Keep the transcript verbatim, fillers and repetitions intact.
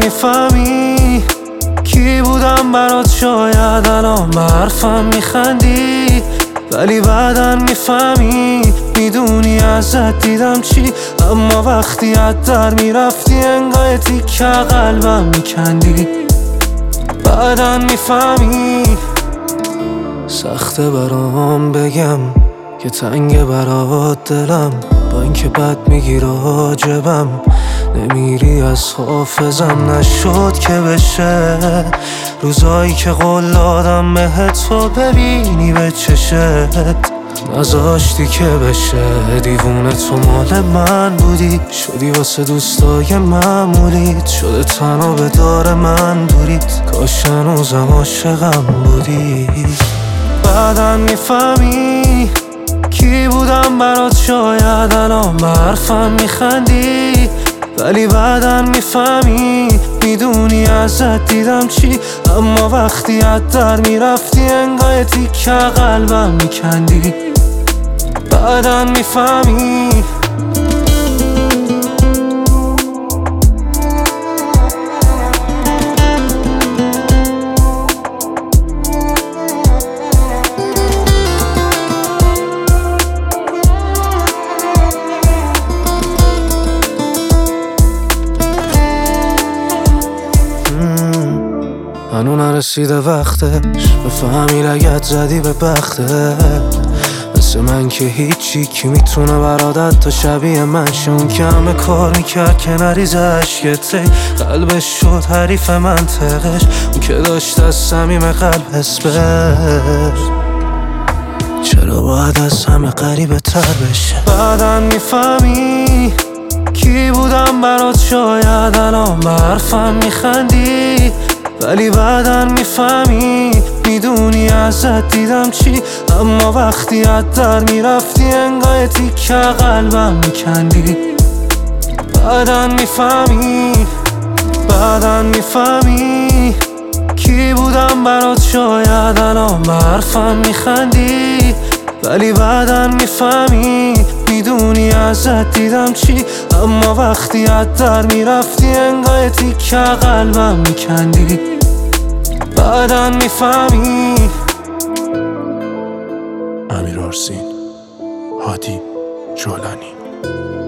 میفهمی کی بودم برات، شاید الان به حرفم میخندی، ولی بعدن میفهمی میدونی ازت دیدم چی. اما وقتی از در میرفتی انگاه تیکه قلبم میکندی. بعدن میفهمی سخته برام بگم که تنگ برات دلم، با اینکه بد میگی راجبم، نمیری از حافظم. نشد که بشه روزایی که قول دادم بهت تو ببینی به چشت، نذاشتی که بشه دیوونه. تو مال من بودی، شدی واسه دوستای معمولیت، شده تنها به دار من دوریت، کاش هنوزم عاشقم بودی. بعدن میفهمی کی بودم برات، شاید الان به حرفم میخندی، ولی بعدن میفهمی میدونی ازت دیدم چی. اما وقتی از در میرفتی انگاه تیکه قلبم میکندی. بعدن میفهمی هنو نرسیده وقتش بفهمی لگت زدی به بختت، مثل من که هیچی کی میتونه برادت تا شبیه من شون که همه کار میکرد که نریز عشقته. قلبش شد حریف منطقش، اون که داشت از صمیم قلب حس بر، چرا باید از همه غریبه تر بشه. بعدن میفهمی کی بودم برات، شاید الان به حرفم میخندی، ولی بعدن میفهمی میدونی ازت دیدم چی. اما وقتی از در میرفتی انگاه تیکه قلبم میکندی. بعدن میفهمی بعدن میفهمی کی بودم برات، شاید الان به حرفم میخندی، ولی بعدن میفهمی میدونی ازت دیدم چی. اما وقتی از در میرفتی انگاه تیکه قلبم میکندی. بعدن میفهمی. امیر آرسین، هادی جولانی.